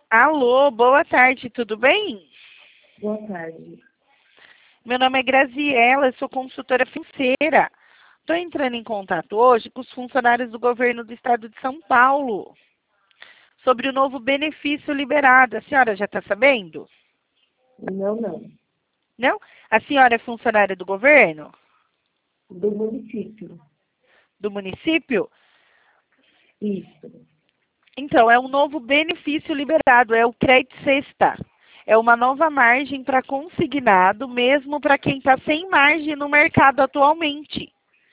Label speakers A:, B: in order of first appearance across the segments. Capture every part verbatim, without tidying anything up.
A: Alô, boa tarde, tudo bem?
B: Boa tarde.
A: Meu nome é Graziela, eu sou consultora financeira. Estou entrando em contato hoje com os funcionários do governo do estado de São Paulo sobre o novo benefício liberado. A senhora já está sabendo?
B: Não, não.
A: Não? A senhora é funcionária do governo?
B: Do município.
A: Do município?
B: Isso.
A: Então, é um novo benefício liberado, é o Crédito Sexta. É uma nova margem para consignado, mesmo para quem está sem margem no mercado atualmente.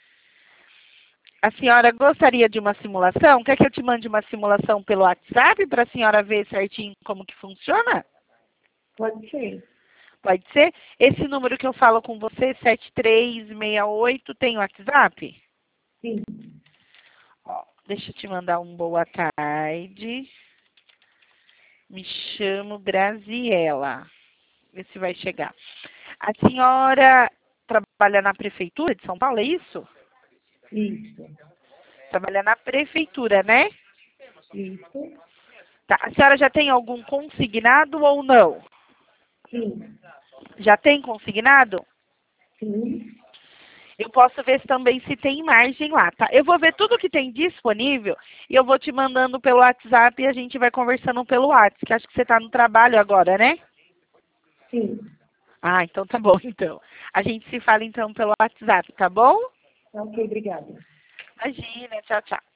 A: A senhora gostaria de uma simulação? Quer que eu te mande uma simulação pelo WhatsApp para a senhora ver certinho como que funciona?
B: Pode ser.
A: Pode ser? Esse número que eu falo com você, sete três seis oito, tem WhatsApp?
B: Sim.
A: Ó, deixa eu te mandar um boa tarde. Me chamo Graziela. Vê se vai chegar. A senhora trabalha na prefeitura de São Paulo, é isso?
B: Isso.
A: Trabalha na prefeitura, né?
B: Isso.
A: Tá. A senhora já tem algum consignado ou não?
B: Sim.
A: Já tem consignado?
B: Sim.
A: Eu posso ver também se tem margem lá, tá? Eu vou ver tudo que tem disponível e eu vou te mandando pelo WhatsApp e a gente vai conversando pelo WhatsApp, que acho que você está no trabalho agora, né?
B: Sim.
A: Ah, então tá bom, então. A gente se fala então pelo WhatsApp, tá bom?
B: Ok, obrigada.
A: Imagina, tchau, tchau.